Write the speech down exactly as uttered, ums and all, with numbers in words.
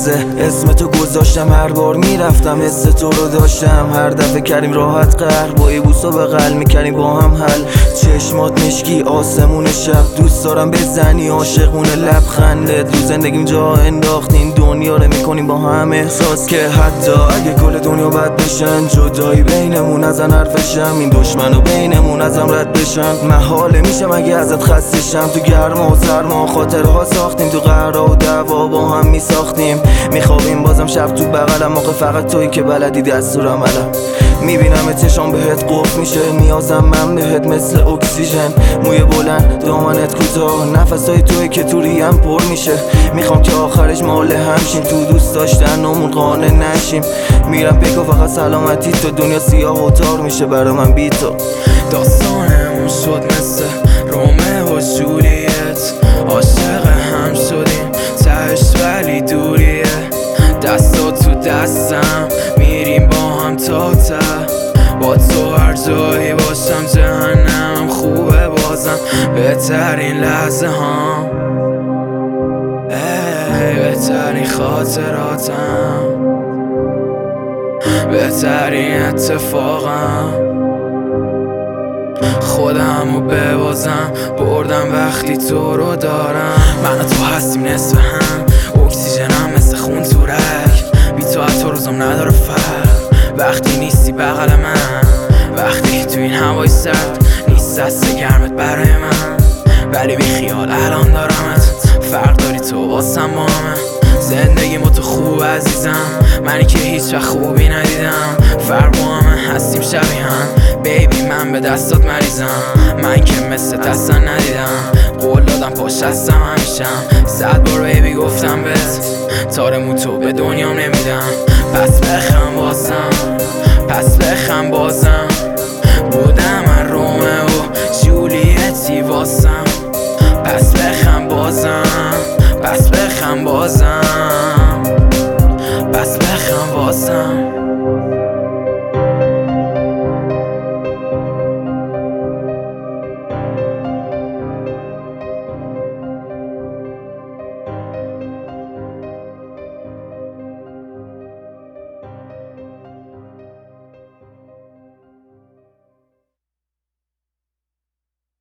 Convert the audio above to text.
میریزه. اسم تو گذاشتم هر بار میرفتم، حس تو رو داشتم هر دفعه کردیم راحت قهر. با ایبوسا بغل میکنیم با هم حل. چشمات مشکی آسمون شب، دوست دارم بزنی عاشقونه لبخندت. رو زندگیم جا انداختین دنیا رو میکنیم با هم احساس که حتی اگه کل دنیا بد بشن، جدایی بینمون ازن حرفشم، این دشمنو بینمون ازم رد بشن. محاله میشم اگه ازت خستشم، تو گرما و سرما خاطرها ساختیم، تو قهرها و دعوا با هم میساختیم. میخوابیم بازم شب تو بغلم، موقع فقط تویی که بلدی دستور عملم. میبینم چشام بهت قفل میشه، نیازم من بهت مثل اکسیژن. موی بلند دامنت کوتاه، نفسای توی که تو ریم پر میشه. میخوام که آخرش مال همشیم، تو دوست داشتنمون قانع نشیم. میرم بگو فقط سلامتی، تو دنیا سیاه و تار میشه برا من بی تو. داستانمون شد مثل رومه و جولیت، عاشق هم شدیم تهش ولی دوریه. دستا تو دستم میریم با هم تا ته، با تو هر جایی باشم جهنم خوبه بازم. بهترین لحظه هم ای بهترین خاطراتم، بهترین اتفاقم. خودم رو ببازم بردم وقتی تو رو دارم. من و تو هستیم نصف هم، اکسیژنم مثل خون تو رگ. بی تو حتی روزم نداره فرق، وقتی نیستی بغل من، وقتی تو این هوای سرد نیست دست گرمت برای من. ولی بی خیال الان دارمت، فرق داری تو واسم با همه. زندگی ما تو خوب عزیزم، منی که هیچ وقت خوبی ندیدم. فرق با همه هستیم شبیه هم، بیبی من به دستات مریضم. من که مثل دستان ندیدم، قول دادم پاش هستم همیشم. صد بار بیبی گفتم بهت، تارمون تو به دنیام نمی